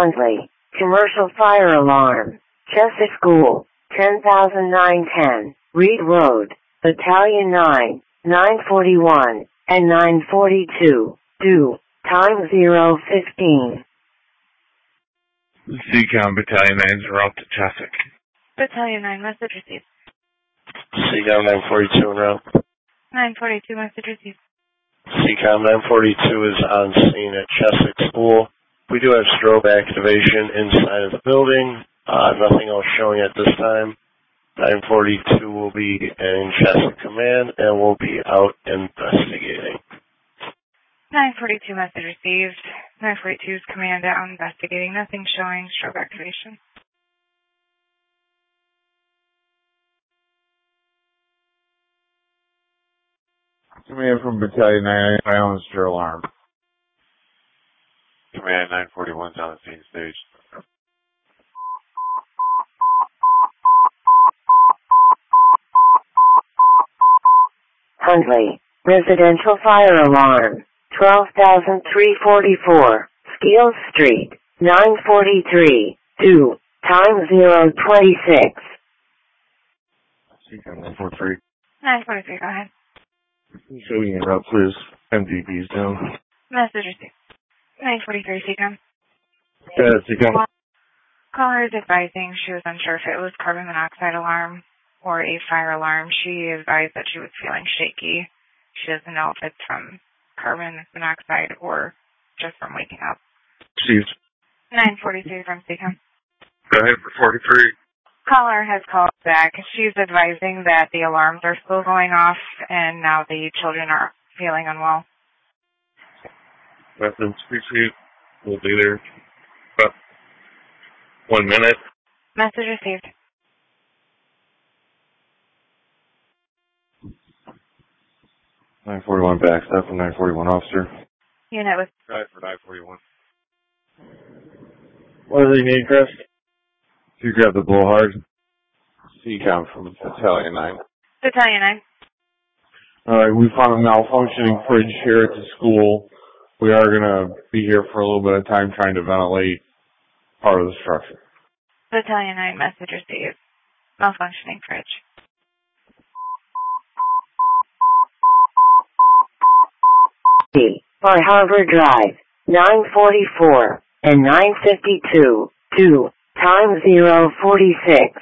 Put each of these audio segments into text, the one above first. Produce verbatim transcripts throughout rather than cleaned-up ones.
Huntley, commercial fire alarm, Cheswick School, ten thousand nine ten, Reed Road, Battalion nine, nine forty-one, and nine forty-two, due, time zero fifteen. C COM Battalion nine's route to Cheswick. Battalion nine, message received. C COM nine forty-two en route. nine forty-two, message received. C COM nine forty-two is on scene at Cheswick School. We do have strobe activation inside of the building. Uh, nothing else showing at this time. nine forty-two will be in Cheswick Command and will be out investigating. nine forty-two, message received. nine forty-two's command out investigating. Nothing showing strobe activation. Command from Battalion nine, silence your alarm. Command nine forty-one's on the scene stage. Huntley, residential fire alarm, twelve thousand three forty-four, Skeel Street, nine forty-three, due, time zero twenty-six. C COM nine forty-three. nine forty-three, go ahead. Show me en route, please. M D B's down. Message received. nine forty-three, C COM. Yeah, C COM. Caller is advising she was unsure if it was carbon monoxide alarm or a fire alarm. She advised that she was feeling shaky. She doesn't know if it's from carbon monoxide or just from waking up. Received. nine forty-three from C COM. Go ahead for forty-three. Caller has called back. She's advising that the alarms are still going off and now the children are feeling unwell. Reference received. We'll be there about one minute. Message received. nine forty-one backstep from nine forty-one officer. Unit with. Try for nine forty-one. What do they need, Chris? You grab the blowhard. C COM from Battalion nine. Battalion nine. Alright, we found a malfunctioning fridge here at the school. We are going to be here for a little bit of time trying to ventilate part of the structure. Battalion nine, message received. Malfunctioning fridge. Bar Harbor Drive, nine forty-four, and nine fifty-two, due, time zero forty-six.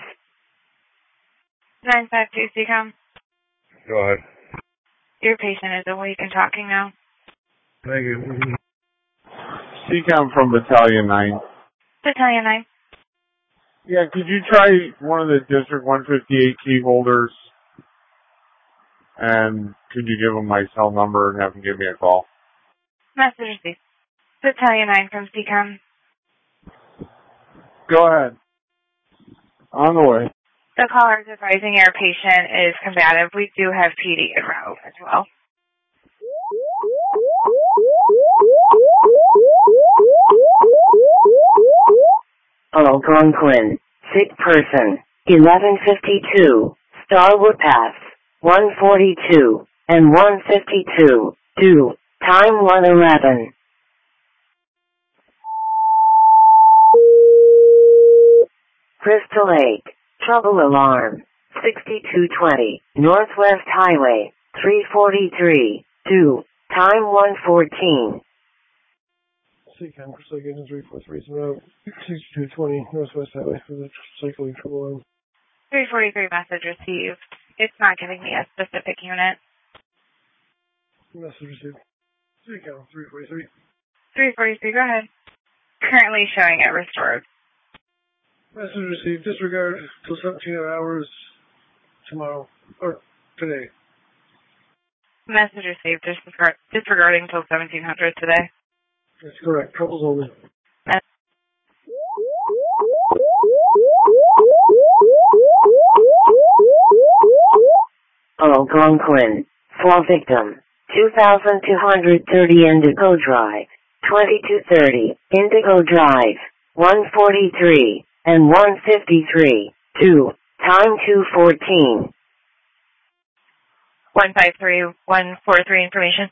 nine five two, C COM. Go ahead. Your patient is awake and talking now. Thank you. C COM from Battalion nine. Battalion nine. Yeah, could you try one of the District one fifty-eight key holders? And could you give them my cell number and have them give me a call? Message received. Battalion nine from C COM. Go ahead. On the way. The caller is advising your patient is combative. We do have P D en route as well. Algonquin, sick person, eleven fifty-two, Starwood Pass, one forty-two, and one fifty-two, due, time one eleven. Crystal Lake, trouble alarm, sixty-two twenty, Northwest Highway, three forty-three, due, time one fourteen. C COM, Crystal Lake Engine three four three, route sixty-two twenty, Northwest Highway for the cycling trouble alarm. three forty-three message received. It's not giving me a specific unit. Message received. C COM, three forty-three. three forty-three, go ahead. Currently showing it restored. Message received. Disregard till seventeen hours tomorrow, or today. Message received. Disregard, disregarding till seventeen hundred today. That's correct. Troubles only. Algonquin, fall victim, two thousand two hundred thirty Indigo Drive, twenty-two thirty, Indigo Drive, one forty-three, and one fifty-three, due, time two fourteen. one five three, one four three information.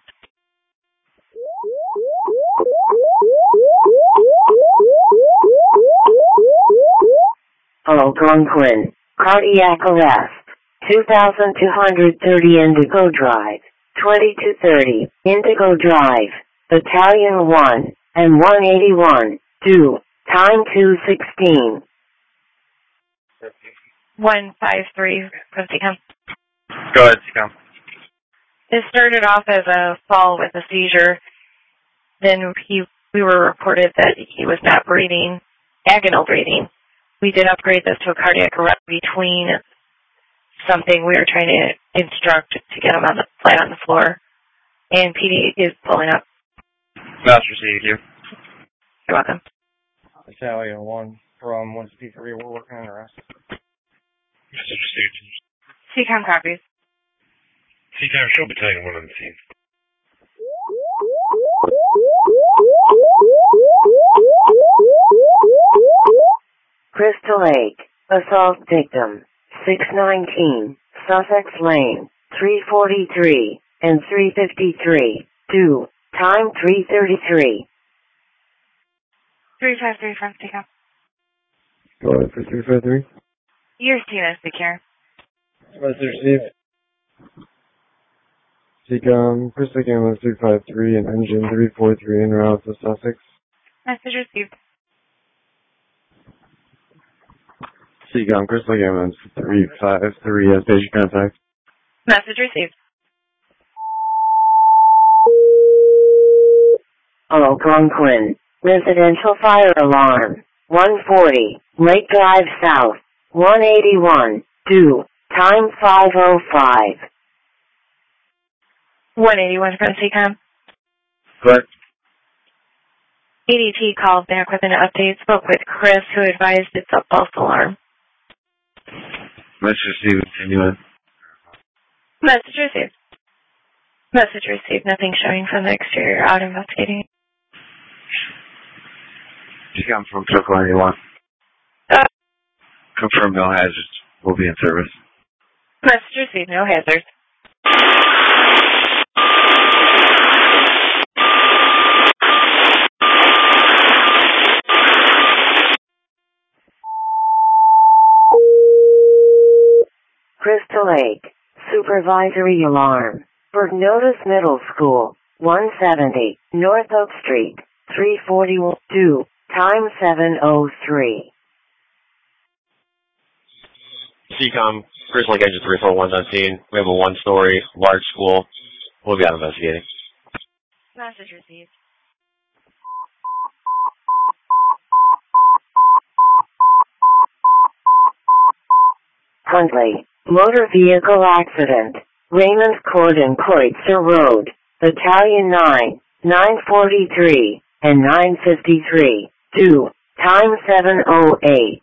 Algonquin, cardiac arrest. two thousand two hundred thirty Indigo Drive, twenty-two thirty, Indigo Drive, Battalion one, and one eighty-one, two, time two sixteen. one five three from C COM. Go ahead, C COM. It started off as a fall with a seizure. Then he, we were reported that he was not breathing, agonal breathing. We did upgrade this to a cardiac arrest between something we were trying to instruct to get him on the flat on the floor. And P D is pulling up. Master received you. You're welcome. Battalion one from one fifty-three, we're working on arrest. Message received. C COM copies. C COM, show Battalion one on the scene. Crystal Lake, assault victim, six nineteen, Sussex Lane, three forty-three, and three fifty-three, two, time three thirty-three. three five three from C COM. Go ahead for three five three. Your team is secure. Message received. C COM, Crystal Lake Ambulance three five three and engine three four three en route to Sussex. Message received. C COM, Crystal Lake Ambulance three five three has patient contact. Message received. Algonquin, residential fire alarm, one forty, Lake Drive South, one eighty-one, two, time five oh five. one eighty-one from C COM. Go ahead. A D T called back with an update, spoke with Chris, who advised it's a false alarm. Message received. Continue. Message received. Message received. Nothing showing from the exterior. Out investigating. C COM from Circle eighty-one. Uh, Confirm no hazards. We'll be in service. message received. No hazards. Crystal Lake, supervisory alarm, Bergnotis Middle School, one seventy, North Oak Street, three forty-two, time seven oh three. C COM, Crystal Lake Engine three four one's on scene. We have a one-story, large school. We'll be out investigating. Message received. Huntley, motor vehicle accident, Raymond Court and Kreutzer Road, Battalion nine, nine forty-three, and nine fifty-three, two, time seven oh eight.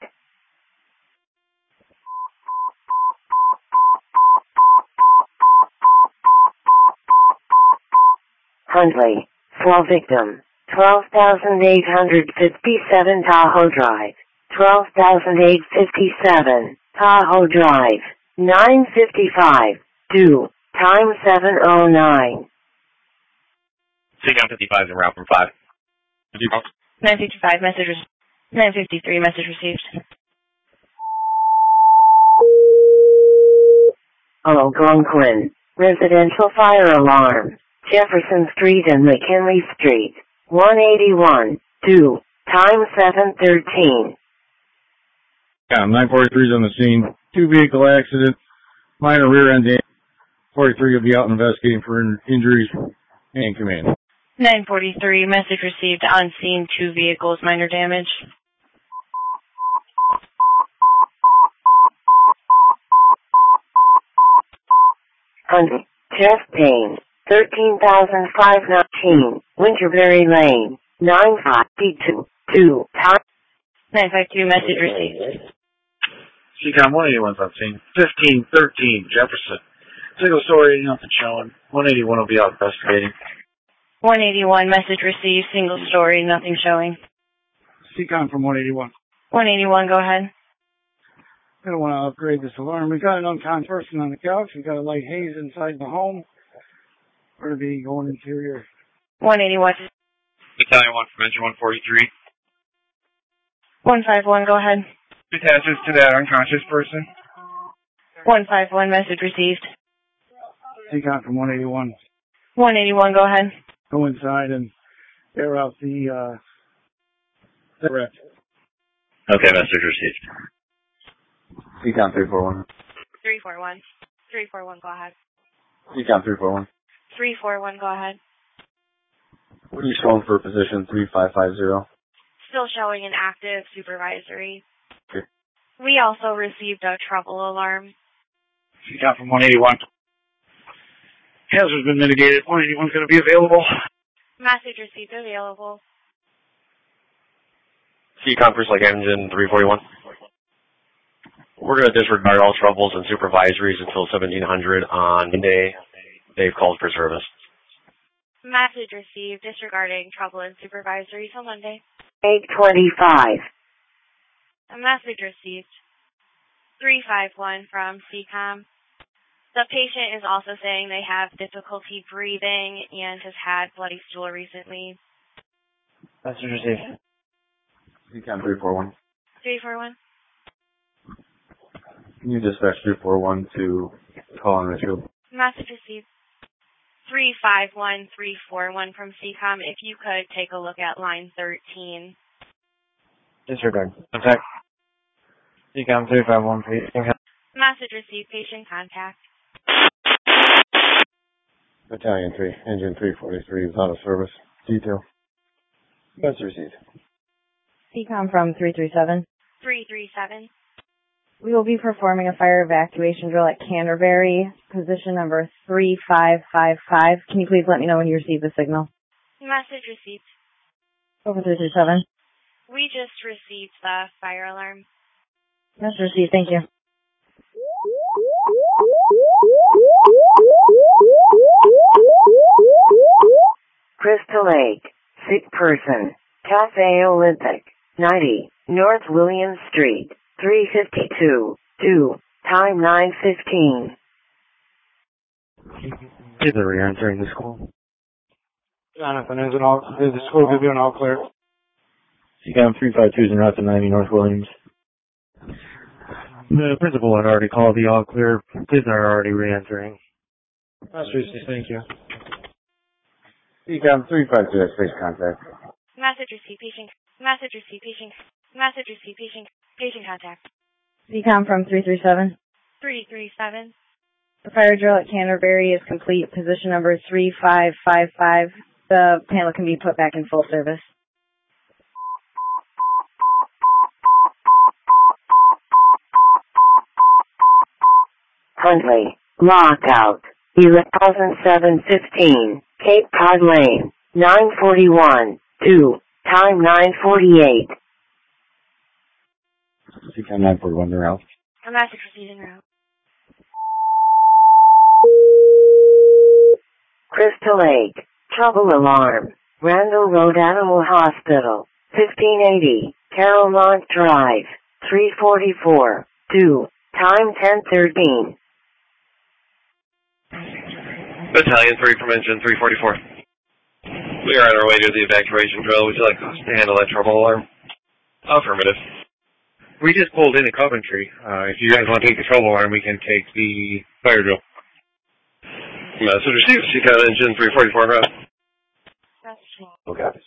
Huntley, fall victim, twelve thousand eight hundred fifty-seven Tahoe Drive, twelve thousand eight hundred fifty-seven, Tahoe Drive, nine fifty-five, two, time seven oh nine. C COM fifty-five is en route from five. nine fifty-five, message received. nine fifty-three, message received. Algonquin, residential fire alarm, Jefferson Street and McKinley Street, one eighty-one, two, time seven thirteen. Yeah, nine forty-three is on the scene. Two vehicle accident, minor rear end damage. forty-three will be out investigating for in- injuries and command. nine forty-three, message received. On scene, two vehicles, minor damage. Huntley, chest pain, thirteen thousand five hundred nineteen, Winterberry Lane, nine fifty-two, two, time. nine fifty-two, message received. C COM one eighty-one's on scene. fifteen thirteen Jefferson. Single story, nothing showing. one eighty-one will be out investigating. one eighty-one, message received. Single story, nothing showing. C COM from one eighty-one. one eighty-one, go ahead. We don't want to upgrade this alarm. We've got an unconscious person on the couch. We've got a light haze inside the home. We're going to be going interior. one eighty-one. Battalion one from engine one forty-three. one fifty-one, go ahead. Attaches to that unconscious person. one five one, message received. C COM from one eighty-one. one eighty-one, go ahead. Go inside and air out the, uh, the rep. Okay, message received. C COM three four one. three four one. three four one, go ahead. C COM three four one. three four one, go ahead. What are you showing for position three five five zero? Still showing an active supervisory. Okay. We also received a trouble alarm. C COM from one eighty-one. Hazard's been mitigated. one eighty-one's going to be available. Message received available. C COM First Lake Engine three forty-one. We're going to disregard all troubles and supervisories until seventeen hundred on Monday. They've called for service. Message received disregarding trouble and supervisory till Monday. eight twenty-five. A message received. three five one from C COM. The patient is also saying they have difficulty breathing and has had bloody stool recently. Message received. C COM three four one. three four one. Can you dispatch three four one to call on Richfield? Message received. three five one three four one from C COM. If you could take a look at line thirteen. Disregard. Contact. C COM three five one, please. Message received. Patient contact. Battalion three, engine three forty-three is out of service. Detail. Message received. C COM from three three seven. three three seven. We will be performing a fire evacuation drill at Canterbury, position number three five five five. Can you please let me know when you receive the signal? Message received. Over three three seven. We just received the fire alarm. Message received. Thank you. Crystal Lake, sick person, Cafe Olympic, ninety, North William Street, three fifty-two, two, time nine fifteen. Is the re-entering the school? Jonathan, is, an all, is the school going to be an all clear? C COM three five two is in route to ninety North Williams. The principal had already called the all clear. Kids are already re-entering. Message, thank you. C COM three five two, space contact. Message received. Patient. Message received. Patient. Message received. Patient. Patient contact. C COM from three three seven. three three seven. The fire drill at Canterbury is complete. Position number three five five five. The panel can be put back in full service. Huntley, lockout, eleven seven fifteen, Cape Cod Lane, nine forty-one, two, time nine forty-eight. C COM nine forty-one, they're out. A message received en route. Crystal Lake, trouble alarm, Randall Road Animal Hospital, fifteen eighty, Carolmont Drive, three forty-four, two, time ten thirteen. Battalion three from engine three forty-four. We are on our way to the evacuation drill. Would you like us to handle that trouble alarm? Affirmative. We just pulled into Coventry. Uh, if you guys want to take the trouble alarm, we can take the fire drill. Message received. C COM engine three forty-four route. Okay.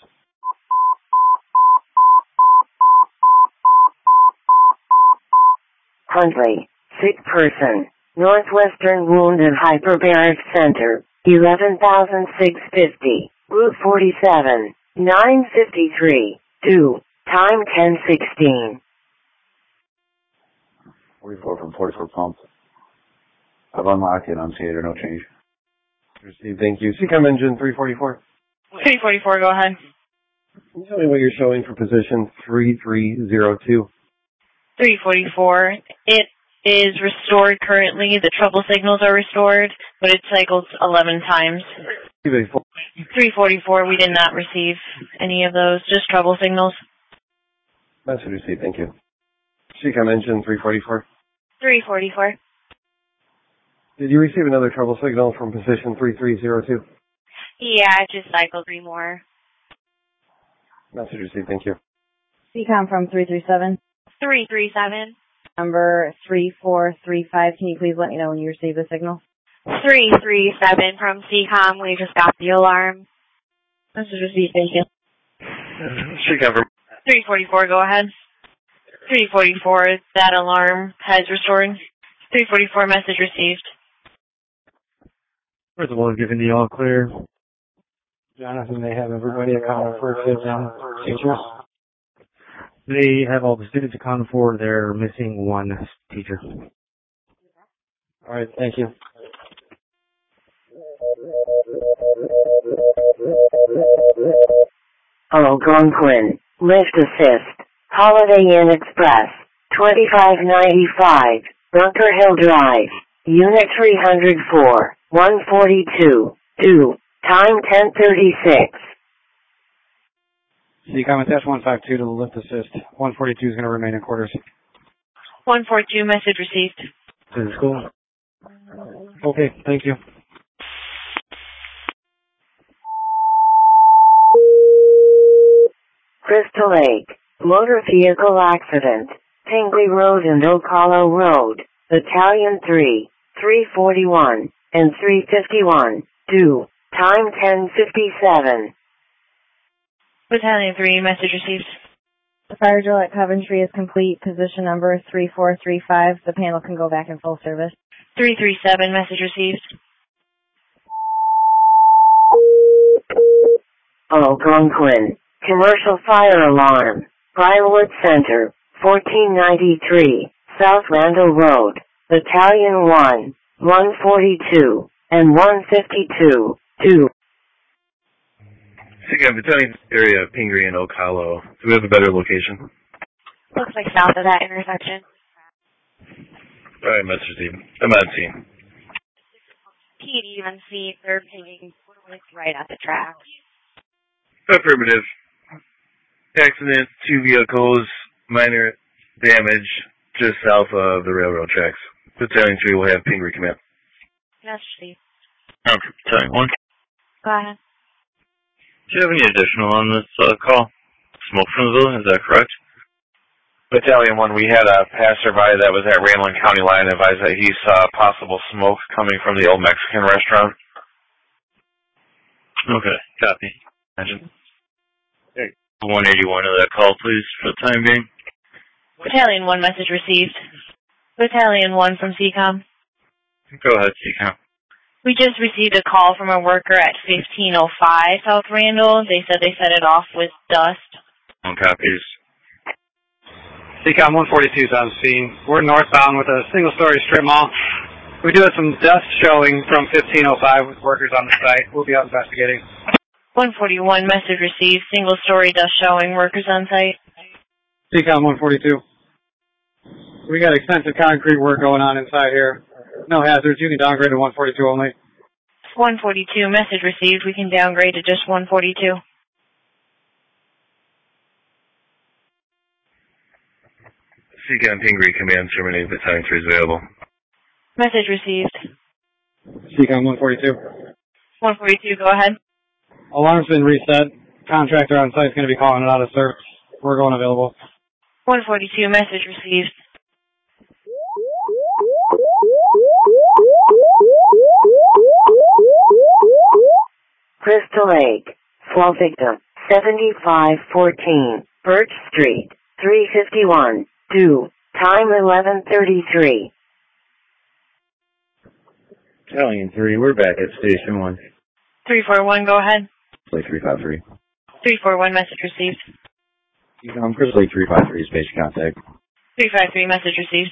Huntley, sick person, Northwestern Wounded Hyperbaric Center, eleven thousand six hundred fifty, Route forty-seven, nine fifty-three, two, time ten sixteen. forty-four from forty-four pump. I've unlocked it on skater, no change. Received, thank you. C COM engine three forty-four. three forty-four, go ahead. Can you tell me what you're showing for position three three zero two? three forty-four. It is restored currently. The trouble signals are restored, but it cycles eleven times. three forty-four, we did not receive any of those, just trouble signals. Message received, thank you. C COM engine three forty-four. three forty-four. Did you receive another trouble signal from position three three zero two? Yeah, it just cycled three more. Message received, thank you. C COM from three three seven. three three seven. Number three four three five, can you please let me know when you receive the signal? three three seven from C COM. We just got the alarm. Message received. Thank you. C COM. three forty-four, go ahead. three forty-four, that alarm has restored. three forty-four, message received. First of all, giving the all clear. Jonathan, they have everybody accounted for exam teachers. They have all the students accounted for. They're missing one teacher. All right, thank you. Algonquin, Lift Assist, Holiday Inn Express, twenty-five ninety-five, Bunker Hill Drive, Unit three oh four, one forty-two, two, time ten thirty-six. C COM, attach one five two to the lift assist. one forty-two is going to remain in quarters. one forty-two, message received. To the school. Okay, thank you. Crystal Lake, motor vehicle accident, Tingley Road and Oak Hollow Road, Battalion three, three forty-one, and three fifty-one, two, time ten fifty-seven. Battalion three, message received. The fire drill at Coventry is complete. Position number three four three five. The panel can go back in full service. three three seven, message received. Algonquin, commercial fire alarm, Briarwood Center, fourteen ninety-three, South Randall Road, Battalion one, one forty-two, and one fifty-two, two. C COM, Battalion area, Pingree and Oak Hollow. Do we have a better location? Looks like south of that intersection. Alright, message received. I'm on scene. P D on scene, they're pinging like right at the track. Affirmative. Accident, two vehicles, minor damage, just south of the railroad tracks. Battalion three will have Pingree command. Message received. Um, Battalion one. Go ahead. Do you have any additional on this uh, call? Smoke from the building, is that correct? Battalion one, we had a passerby that was at Randland County line advised that he saw possible smoke coming from the old Mexican restaurant. Okay, copy. Imagine. Hey, one eighty-one of that call, please, for the time being. Battalion one, message received. Battalion one from C COM. Go ahead, C COM. We just received a call from a worker at fifteen oh five South Randall. They said they set it off with dust. One copies. C COM one forty-two is on scene. We're northbound with a single-story strip mall. We do have some dust showing from fifteen oh five with workers on the site. We'll be out investigating. one forty-one, message received. Single-story dust showing, workers on site. C COM one forty-two. We got extensive concrete work going on inside here. No hazards. You can downgrade to one forty-two only. one forty-two, message received. We can downgrade to just one forty-two. C COM Pingree command terminate Battalion three is available. Message received. C COM one forty-two. one forty-two, go ahead. Alarm's been reset. Contractor on site is going to be calling it out of service. We're going available. one forty-two, message received. Crystal Lake, fall victim, seventy-five fourteen, Birch Street, three fifty-one, two, time eleven thirty-three. Battalion three, we're back at Station one. three four one, go ahead. Lake three five three. three four one, message received. Um, Chris Lake three five three, space contact. three five three, message received.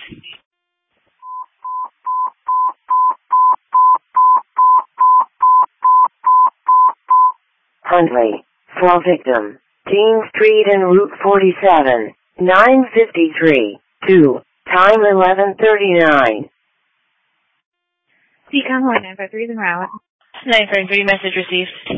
Huntley, fall victim, Dean Street and Route forty-seven, nine fifty-three, two, time eleven thirty-nine. C COM one nine five three is en route. nine five three, message received.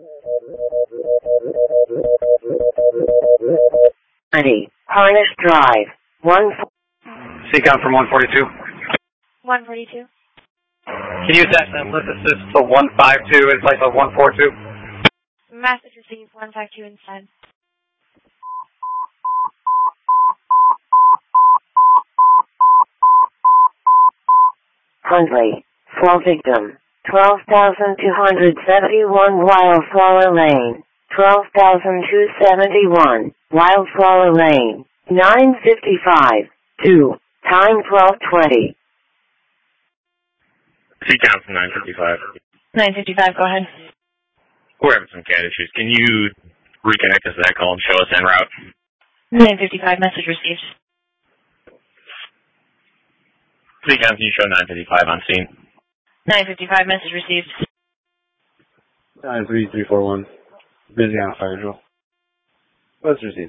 Ready, Harness Drive, one. C COM from one forty-two. one forty-two. Can you attach that lift assist to one five two in place of one four two? Message received, one five two inside. Huntley. Fall victim. twelve thousand two hundred seventy-one Wildflower Lane. twelve thousand two hundred seventy-one Wildflower Lane. nine fifty-five. two. Time twelve twenty. C COM from nine fifty-five. nine fifty-five, go ahead. We're having some CAD issues. Can you reconnect us to that call and show us en route? nine fifty-five, message received. C COM, can you show nine fifty-five on scene? nine fifty-five, message received. nine three three four one. Busy on a fire drill. Let's received.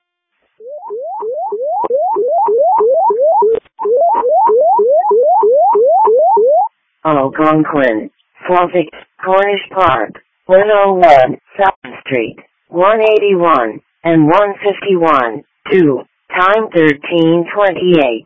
Algonquin. Flavic. Cornish Park. one oh one South Street. one eighty-one and one fifty-one. two. Time thirteen twenty-eight.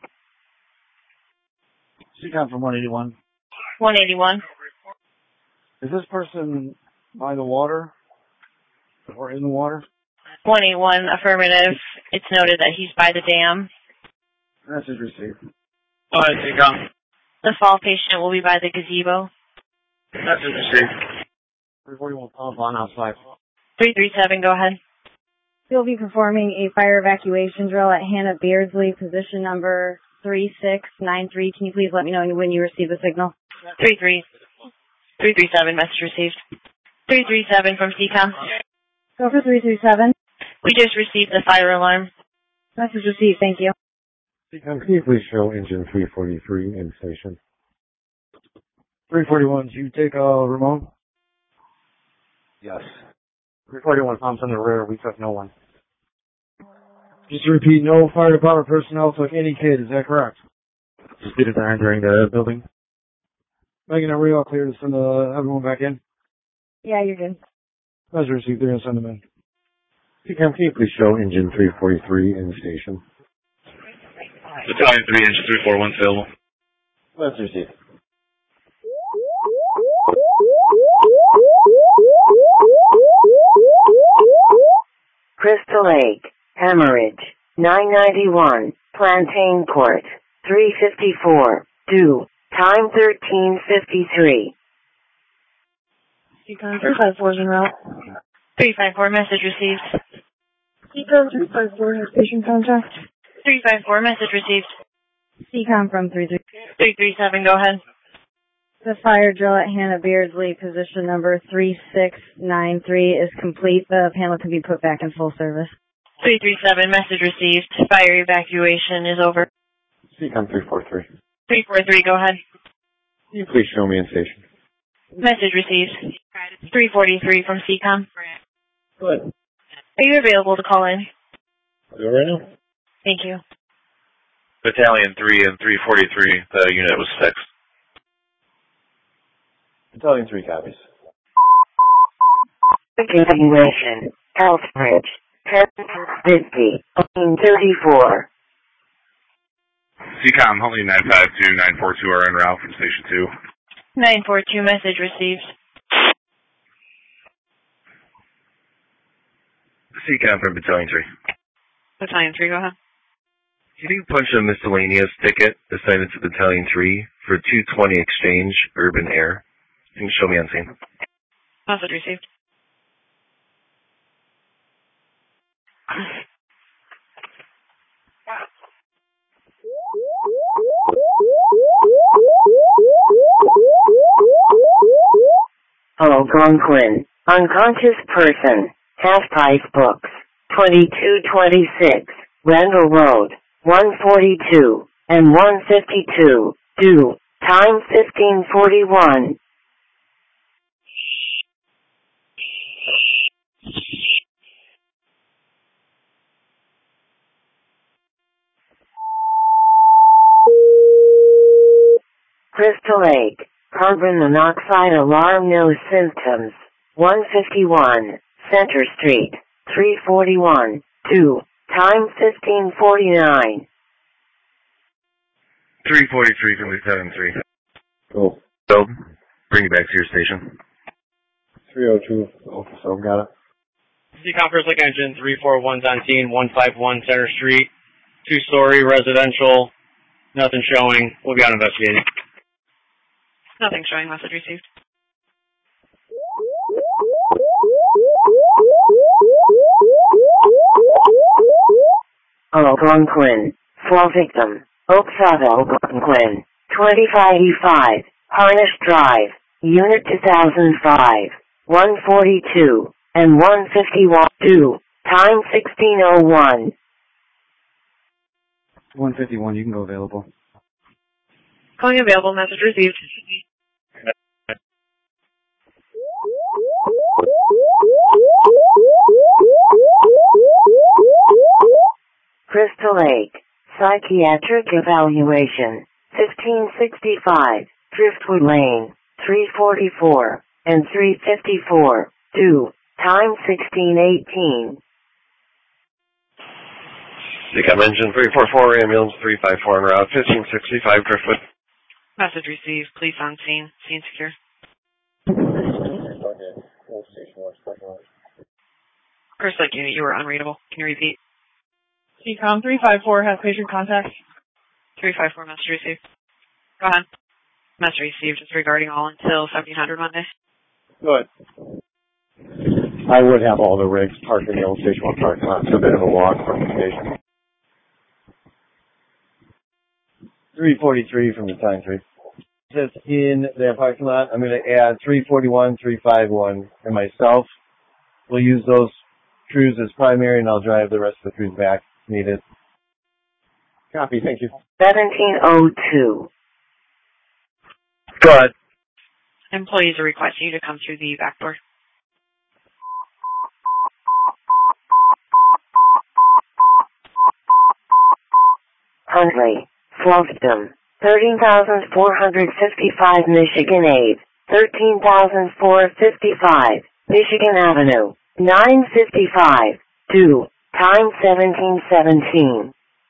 C COM from one eighty-one. one eighty-one. Is this person by the water? Or in the water? one eighty-one, affirmative. It's noted that he's by the dam. Message received. Go ahead, C COM. The fall patient will be by the gazebo. Message received. three forty-one pump on outside. three three seven, go ahead. You'll be performing a fire evacuation drill at Hannah Beardsley, position number three six nine three. Can you please let me know when you receive the signal? three three. three three seven, message received. three three seven from C COM. Go for three three seven. We just received the fire alarm. Message received, thank you. C COM, can you please show engine three forty-three in station? three forty-one, do you take uh, Ramon? Yes. three forty-one pumps in the rear, we took no one. Just to repeat, no fire department personnel took any kid, is that correct? Students are entering the building. Megan, are we all clear to send uh, everyone back in? Yeah, you're good. Message received, they're going to send them in. C COM, can you please show engine three forty-three in station? Battalion three, engine three forty-one available. Message received. Crystal Lake. Hemorrhage. nine ninety-one. Plantain Court. three fifty-four. two. Time thirteen fifty-three. C COM three five four is en route. three five four, message received. C COM three five four, has patient contact. three five four, message received. C COM from three three. three three seven, go ahead. The fire drill at Hannah Beardsley, position number three six nine three is complete. The panel can be put back in full service. three three seven, message received. Fire evacuation is over. C COM three forty-three. three four three, go ahead. Can you please show me in station? Message received. three forty-three from C COM. Good. Are you available to call in? I'll do it right now. Thank you. Battalion three and three forty-three, the unit was fixed. Battalion three copies. Continuation. Elfbridge. ten fifty. thirty-four. C COM, Huntley nine five two, nine four two are en route from Station two. nine four two, message received. C COM from Battalion three. Battalion three, go ahead. Can you punch a miscellaneous ticket assigned to Battalion three for two twenty Exchange, Urban Air? Can you show me on scene? Message received. Algonquin. Unconscious person. Half-price books. twenty-two twenty-six. Randall Road. one forty-two and one fifty-two. two. Time fifteen forty-one. Crystal Lake. Carbon monoxide alarm, no symptoms. one fifty-one. Center Street. three forty-one. two. Time fifteen forty-nine. three forty-three from Battalion three. Cool. So, bring it back to your station. three oh two. Okay, so got it. C COM First Lake Engine three four one's on scene, one fifty-one Center Street. Two-story residential. Nothing showing. We'll be out investigating. Nothing showing. Message received. Algonquin. Fall victim. Oakshott Algonquin. twenty-five eighty-five. Harnish Drive. Unit two thousand five. one forty-two. And one fifty-one. two. Time sixteen oh one. one fifty-one, you can go available. Calling available. Message received. Crystal Lake. Psychiatric evaluation. fifteen sixty-five. Driftwood Lane. three forty-four. And three fifty-four. two. Time sixteen eighteen. C COM engine three four four, ambulance three five four en route, fifteen sixty-five Driftwood. Message received. Police on scene. Scene secure. First Lake unit, you were unreadable. Can you repeat? C COM three five four has patient contact. three five four, message received. Go ahead. Message received. It's regarding all until seventeen hundred Monday. Good. I would have all the rigs parked in the old Station one parking lot. It's a bit of a walk from the station. three forty-three from the time three. Just in the parking lot, I'm going to add three forty-one, three fifty-one, and myself. We'll use those crews as primary, and I'll drive the rest of the crews back if needed. Copy, thank you. seventeen oh two. Go ahead. Employees are requesting you to come through the back door. Huntley. Flumpton. thirteen thousand four hundred fifty-five Michigan Ave. thirteen thousand four hundred fifty-five Michigan Avenue. nine fifty-five. two. Time seventeen seventeen.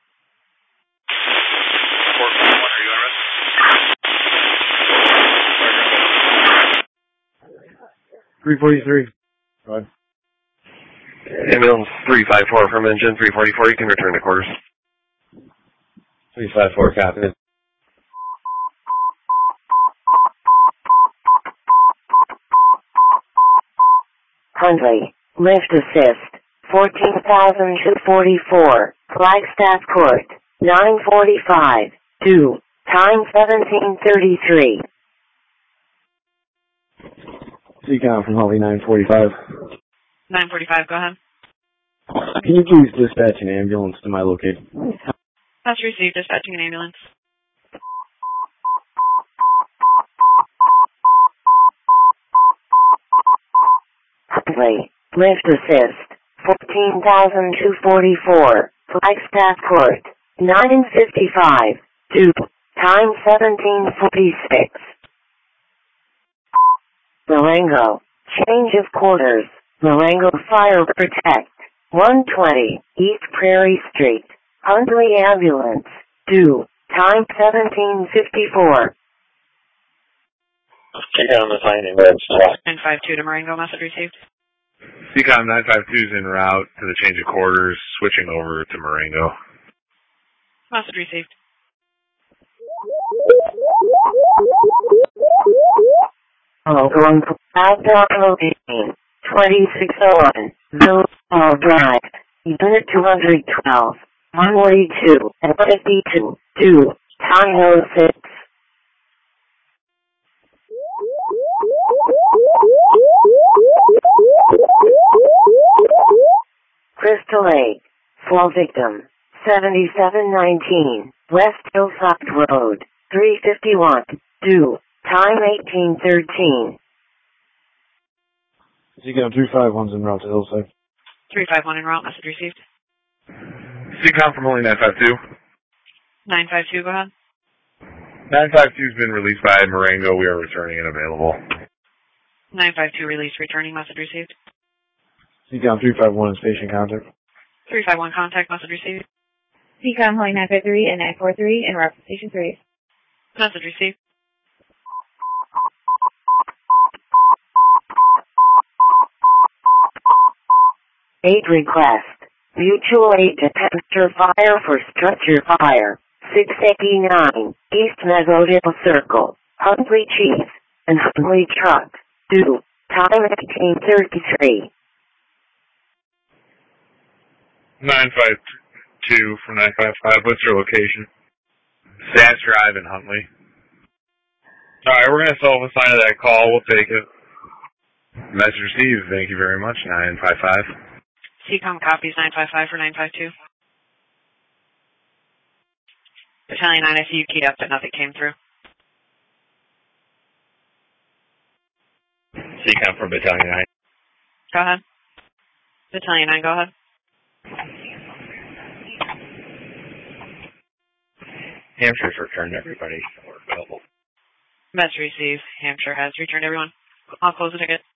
three forty-three. Go ahead. Ambulance three five four from engine three forty-four, you can return to quarters. three five four, copy. Huntley. Lift assist. fourteen thousand two hundred forty-four. Flagstaff Court. nine forty-five. two. Time seventeen thirty-three. C COM from Holly nine forty-five. nine forty-five, go ahead. Can you please dispatch an ambulance to my location? That's received. Dispatching an ambulance. Huntley. Lift assist. fourteen thousand two hundred forty-four. Flagstaff Court. nine fifty-five. two. Time seventeen forty-six. Marengo. Change of quarters. Marengo Fire Protect. one twenty. East Prairie Street. Huntley Ambulance. two. Time seventeen fifty-four. Take down the sign ambulance. nine five two to Marengo. Message received. C COM nine five two is en route to the change of quarters, switching over to Marengo. Message received. Oh, going to outdoor location. twenty-six oh one. Village Drive. Unit two hundred twelve. one forty-two and fifty-two. two. Time oh six. Crystal Lake. Fall victim. seventy-seven nineteen. West Hillside Road. three fifty-one. two. Time eighteen thirteen. C COM three five one's en route to Hillside. three five one en route. Message received. C COM from only nine five two. nine five two, go ahead. nine five two's been released by Marengo. We are returning and available. nine five two release returning. Message received. C COM three five one is patient contact. three five one contact. Message received. C COM Holly nine five three and nine four three en route to Station three. Message received. eight request. Mutual aid to Temperature Fire for structure fire. six eighty-nine. East Megodale Circle. Huntley Chief, and Huntley Truck. Due. Time eighteen thirty-three. nine five two from nine five five. What's your location? Sass Drive in Huntley. Alright, we're going to self-assign to that call. We'll take it. Message received. Thank you very much. nine five five. C COM copies nine five five for nine five two. Battalion nine, I see you keyed up, but nothing came through. C COM from Battalion nine. Go ahead. Battalion nine, go ahead. Hampshire's returned everybody. We're available. Message received. Hampshire has returned everyone. I'll close the ticket.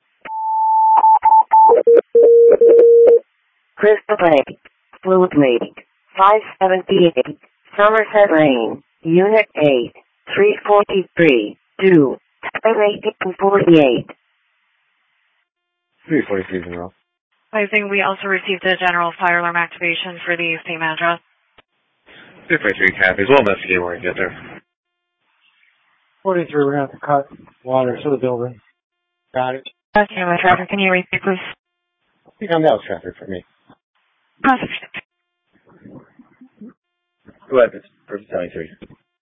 Crystal Lake, Fluid Lake, five seventy-eight, Somerset Lane, Unit eight, three forty-three, due, time eighteen forty-eight. three forty-three in a row. I think we also received a general fire alarm activation for the same address. three forty-three copies. We'll investigate when we get there. forty-three, we're going to have to cut water to the building. Got it. That's my traffic. Can you repeat, please? I think I'm out traffic for me. Go ahead, for Battalion three.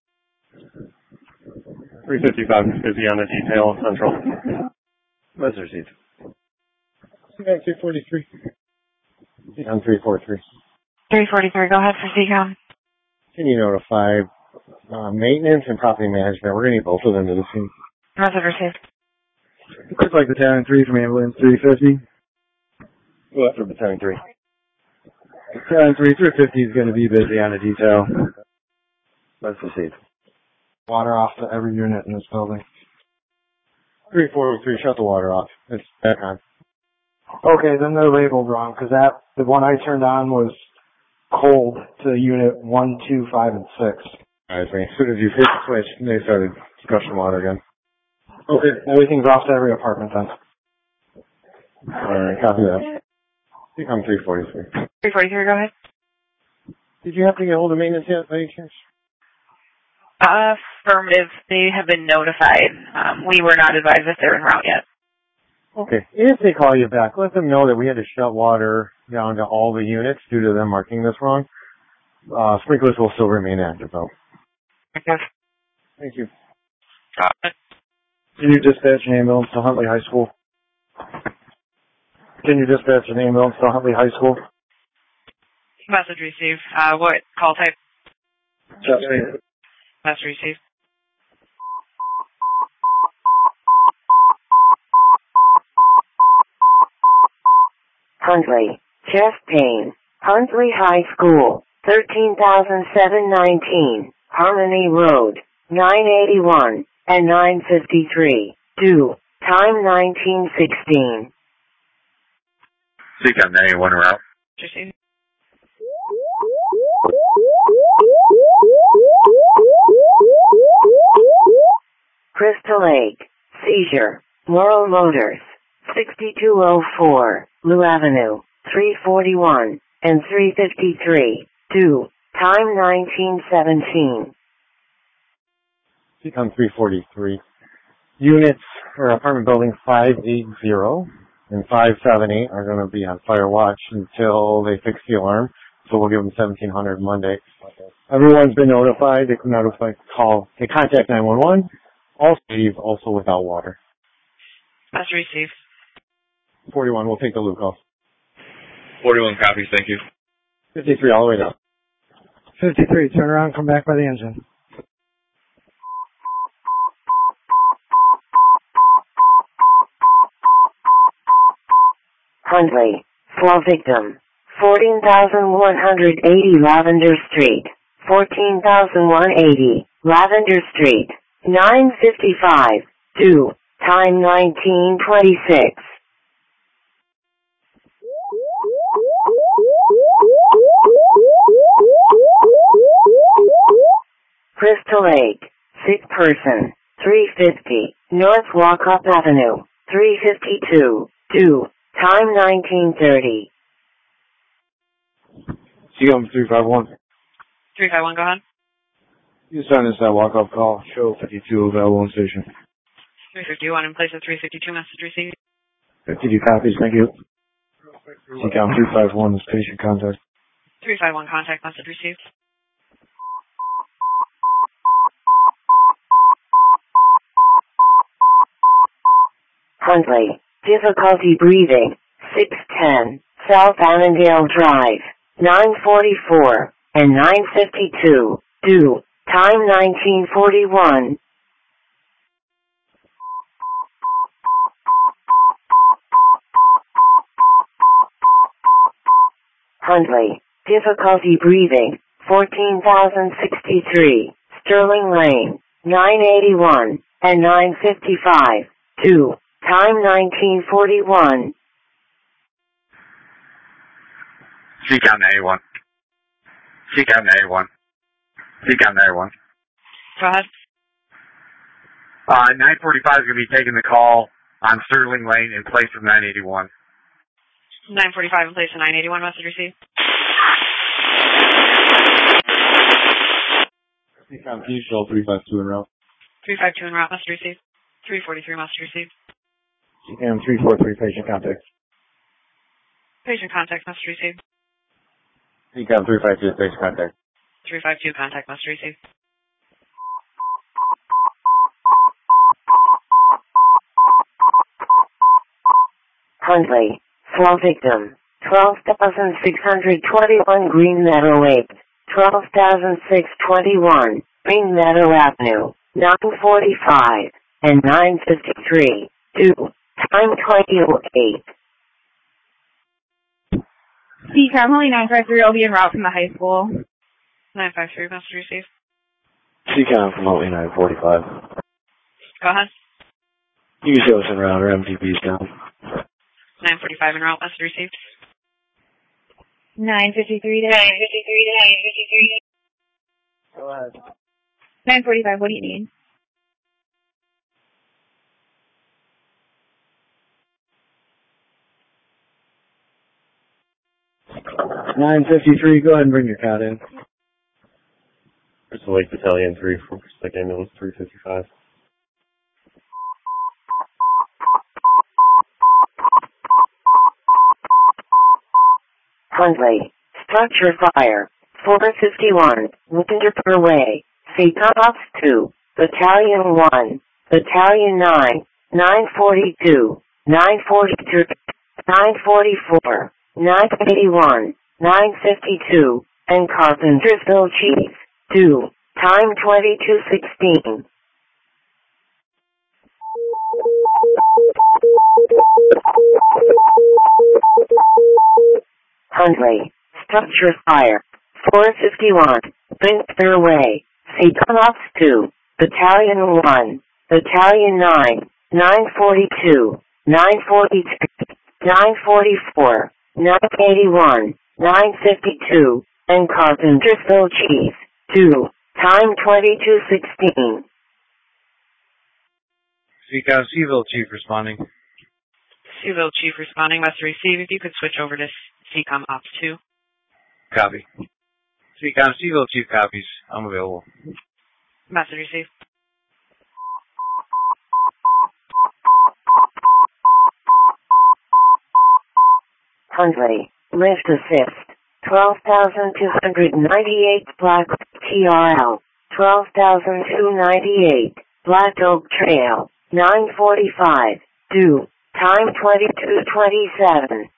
three fifty-five is busy on the detail central. Message received. three forty-three. On three forty-three. three forty-three, go ahead for C COM. Can you notify uh, maintenance and property management? We're going to need both of them to the scene. Message received. Looks like Battalion three from ambulance three fifty. Go after Battalion three. Battalion three, three fifty is going to be busy on a detail. Let's proceed. Water off to every unit in this building. three forty-three, shut the water off. It's back on. Okay, then they're labeled wrong, because that, the one I turned on was cold to unit one, two, five, and six. Alright, as soon as you hit the switch, they started gushing water again. Okay, everything's off to every apartment then. Alright, copy that. I'm three forty-three. three forty-three, go ahead. Did you have to get hold of maintenance yet, by any chance? Uh, affirmative. They have been notified. Um, we were not advised if they're en route yet. Okay. If they call you back, let them know that we had to shut water down to all the units due to them marking this wrong. Uh, sprinklers will still remain active, though. Okay. Thank you. Got it. Can you dispatch an ambulance to Huntley High School? Can you dispatch an ambulance to Huntley High School? Message received. Uh, what call type? Chest pain. Message received. Huntley, chest pain, Huntley High School, thirteen thousand seven hundred nineteen, Harmony Road, nine eighty-one, and nine fifty-three, due, time nineteen sixteen. C COM nine eighty-one route. Received. Crystal Lake, seizure, Laurel Motors, sixty-two oh four, Lou Avenue, three forty-one, and three fifty-three, due, time nineteen seventeen. C COM three forty-three. Units for apartment building five eighty and five seventy are going to be on fire watch until they fix the alarm. So we'll give them seventeen hundred Monday. Everyone's been notified. They can notify, call, they contact nine one one. All cities also without water. Message received. forty-one, we'll take the Luke off. forty-one copies, thank you. fifty-three all the way down. fifty-three, turn around, come back by the engine. Huntley, flow victim, fourteen thousand one hundred eighty Lavender Street, fourteen thousand one hundred eighty Lavender Street, nine fifty-five, due, time nineteen twenty-six. Crystal Lake, sick person, three fifty, North Walkup Avenue, three fifty-two, due, time nineteen thirty. C COM three five one. three five one, go ahead. You send us that walk-up call. Show fifty-two available in station. three fifty-one in place of three fifty-two, message received. fifty-two copies, thank you. C COM three five one is patient contact. three five one contact, message received. Huntley, difficulty breathing, six ten, South Annandale Drive, nine forty-four, and nine fifty-two, due, time nineteen forty-one. Huntley, difficulty breathing, fourteen thousand sixty-three, Sterling Lane, nine eighty-one, and nine fifty-five, due, time nineteen forty-one. C COM A one. C COM A one. C COM A one. Go ahead. Uh, nine forty-five is going to be taking the call on Sterling Lane in place of nine eighty-one. nine forty-five in place of nine eighty-one, message received. C COM T-Shell three five two en route. three five two en route, message received. three forty-three, message received. C COM three four three, patient contact. Patient contact, message received. C COM three five two, patient contact. three five two, contact, message received. Huntley, flow victim, twelve thousand six hundred twenty-one Green Meadow eight, twelve thousand six hundred twenty-one, Green Meadow Avenue, nine forty-five, and nine fifty-three, due, time twenty oh eight. C COM Huntley nine five three will be en route from the high school. nine five three, message received. C COM from Huntley nine forty-five. Go ahead. You can show us en route, our M T B's down. nine forty-five en route, message received. nine fifty-three to nine fifty-three to nine fifty-three. Go ahead. nine forty-five, what do you need? nine fifty-three, go ahead and bring your cot in. Crystal Lake Battalion three, for Lake Ambulance three fifty-five. Huntley, structure fire, four fifty-one, Winterthur Way, C COM two, Battalion one, Battalion nine, nine forty-two, nine forty-three, nine forty-four, nine eighty-one, nine fifty-two, and Carpentersville Chief, due, time twenty-two sixteen. Huntley, structure fire, four fifty-one, Winterthur Way, C COM two, Battalion one, Battalion nine, nine forty-two, nine forty-three, nine forty-four, nine eighty-one, nine fifty-two, and Carpentersville Chief, due, time twenty-two sixteen. C COM Seville Chief responding. Seville Chief responding, message received. If you could switch over to C COM Ops two. Copy. C COM Seville Chief copies. I'm available. Message received. Huntley, lift assist, twelve thousand two hundred ninety-eight Black T R L, twelve thousand two hundred ninety-eight, Black Oak Trail, nine forty-five, due, time twenty-two twenty-seven.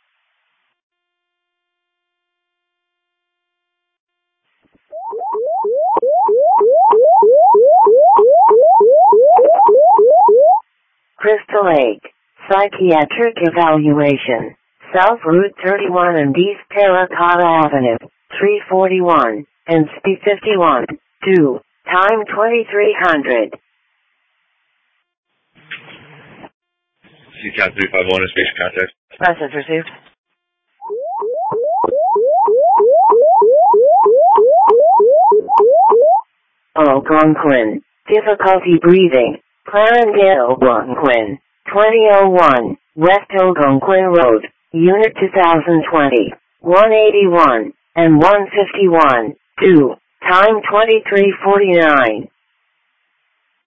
Crystal Lake, psychiatric evaluation, South Route thirty-one and East Terracotta Avenue, three forty-one, and C fifty-one, due, time twenty-three hundred. C COM three five one is patient contact. Message received. Algonquin, difficulty breathing, Clarendale Algonquin, twenty oh one, West Algonquin Road, Unit two thousand twenty, one eighty-one, and one fifty-one, due, Time twenty-three forty-nine.